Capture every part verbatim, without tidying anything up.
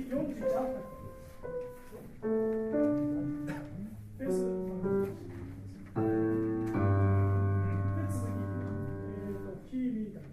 じよんじゅういちあったっけ？ベース。で、続き、えーと、キーミーターです。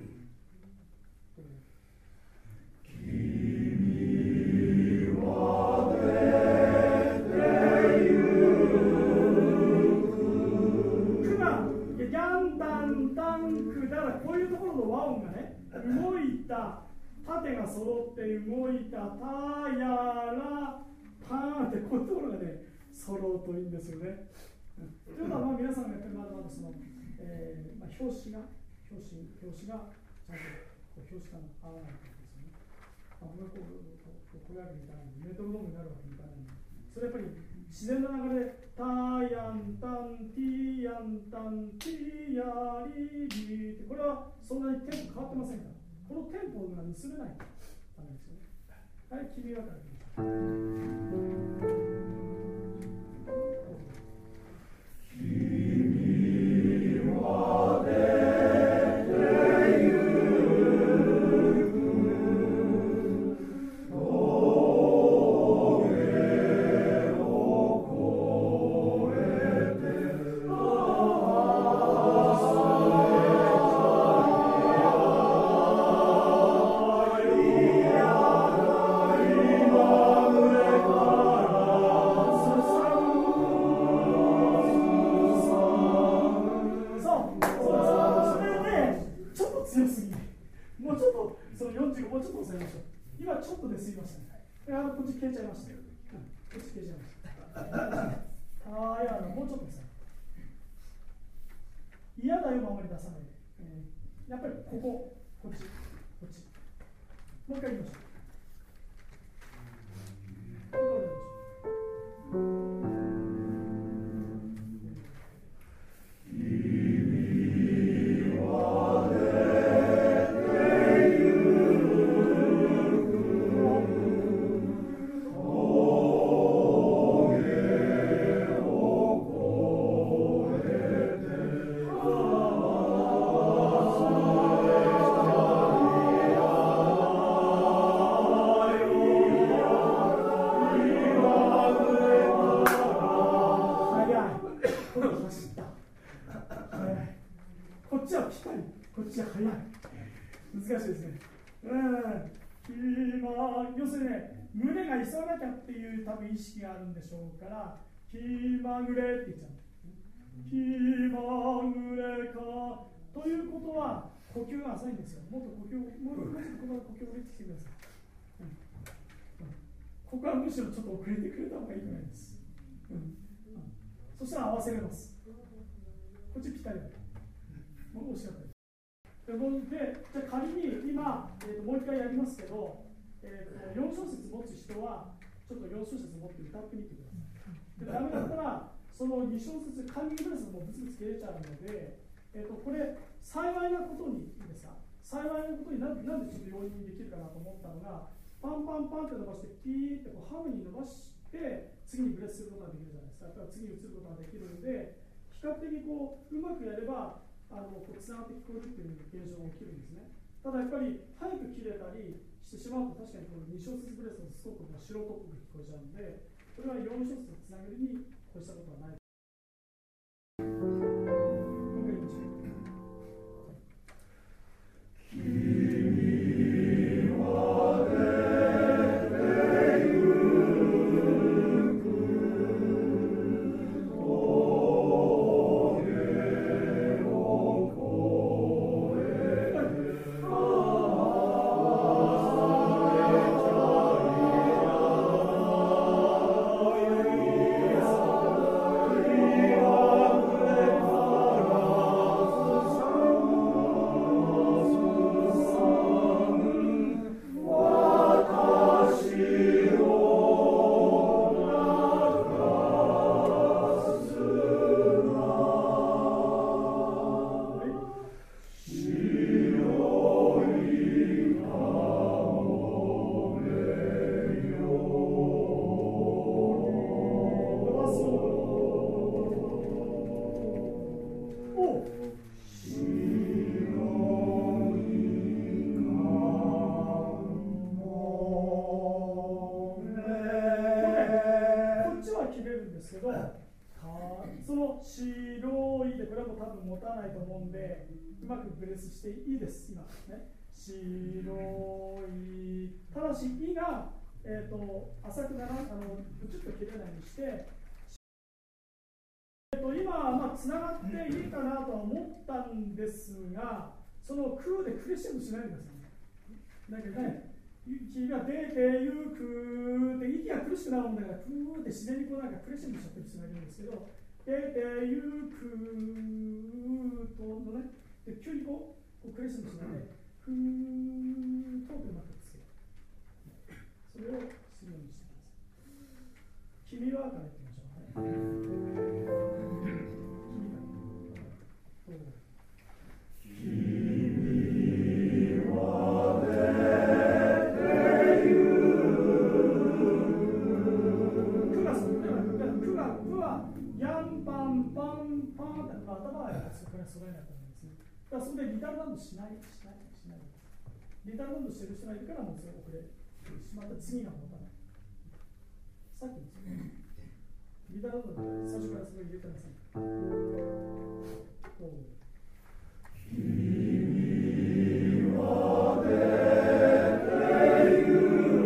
こういうところの和音がね、動いた、縦が揃って動いた、たやら、パーンってこういうところがね、揃うといいんですよね。というのは、まあ、皆さんがやってるまだまだその、えーまあ、表紙が、表紙、表紙が、ちゃんと表紙感が合わないということですよね。まあ、僕がこう、こう、こういうわけにいかないんで、メトロノームになるわけにいかないんで、それやっぱり自然な流れで、タヤンタン、ティヤンタン、ティヤリリって、これはそんなにテンポ変わってませんから、このテンポが盗めないとダメですよね。はい、君はからいきましょう。君は出てゆ嫌だよもあまり出さないで、えー、やっぱりここ、こっち、こっち。もう一回言いましょう。もう一回言いましょう。難しいですね。うん。要するにね、胸が急がなきゃっていう多分意識があるんでしょうから、気まぐれって言っちゃう。気まぐれか。ということは、呼吸が浅いんですよ。もっと呼吸を、もう少しここから呼吸を入れてきてください。うんうん、ここはむしろちょっと遅れてくれた方がいいぐらいです。うんうん、そしたら合わせれます。こっちぴったりだ。もう惜しかったです。で、じゃあ仮に今、えー、ともう一回やりますけど、えー、とよん小節持つ人はちょっとよん小節持って歌ってみてください。で、ダメだったらそのに小節カンニングベースもブツブツ切れちゃうので、えー、とこれ幸いなことにいいですか、幸いなことにななんでちょっと容易にできるかなと思ったのが、パンパンパンって伸ばしてピーってこうハムに伸ばして次にブレスすることができるじゃないですか。だから次に移ることができるので、比較的こううまくやればあのこうつながって聞こえるっていう現象が起きるんですね。ただやっぱり早く切れたりしてしまうと、確かにこのに小節ブレスのすごく素人っぽく聞こえちゃうので、これはよん小節つなげるにこうしたことはない。 白いで、これはもう多分持たないと思うんで、うまくブレスしていいです、今ね。白い、ただし、いが、えー、と浅くならあのブチッと切れないようにして、えー、と今、まあ、つながっていいかなとは思ったんですが、その空でクレッシェンドしないでくださいね。だけどね、息が出てゆくって、息が苦しくなるもんだから、ふーって自然にこうなんかクレッシェンドしちゃってる人がいるんですけど、出てゆくとのね、で急にこう、こうクレッシェンドしないで、ふーとうまくつける。それをするようにしてください。君はから言ってみましょう。君は。それだと思うんですね。だからそれでリターバウンドしない、しない、しない。リターバウンドしてる人がいるからもうそれ遅れ、また次が持たない。さっきですね。リターバウンド最初からそれ入れてください。君は出てゆ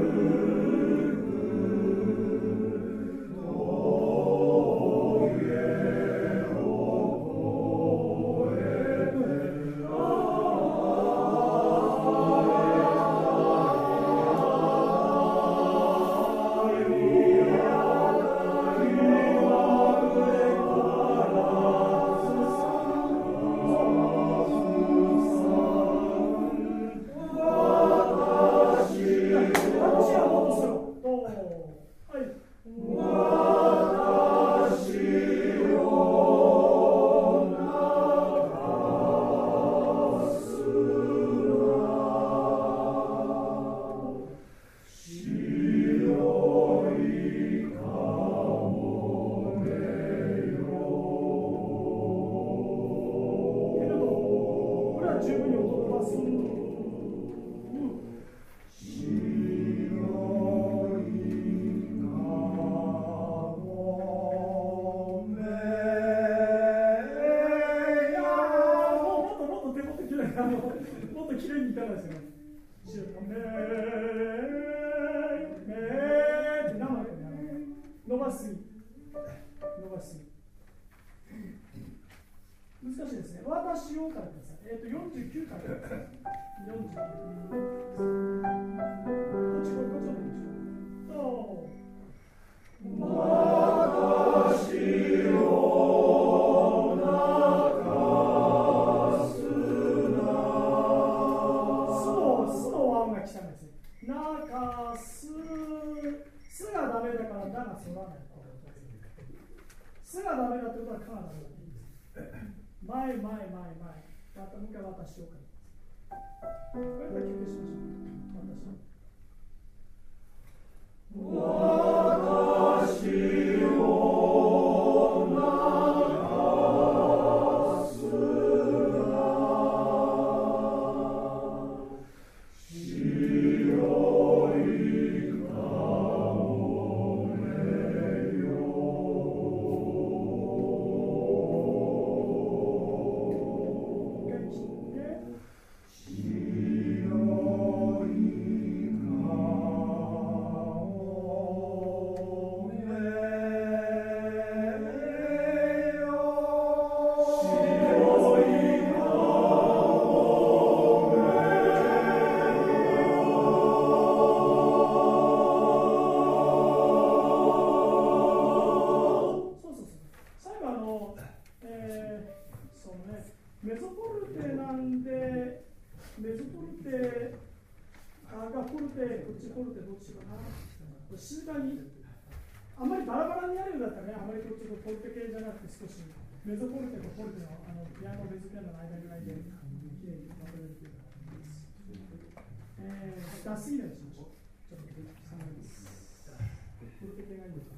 メゾポルテとポルテのあのピアノ、ベースピアノの間ぐらいできれいにまとめるというか、えー、出し入れにしましょう。ちょっと下がります。ポルテ系がいいですか。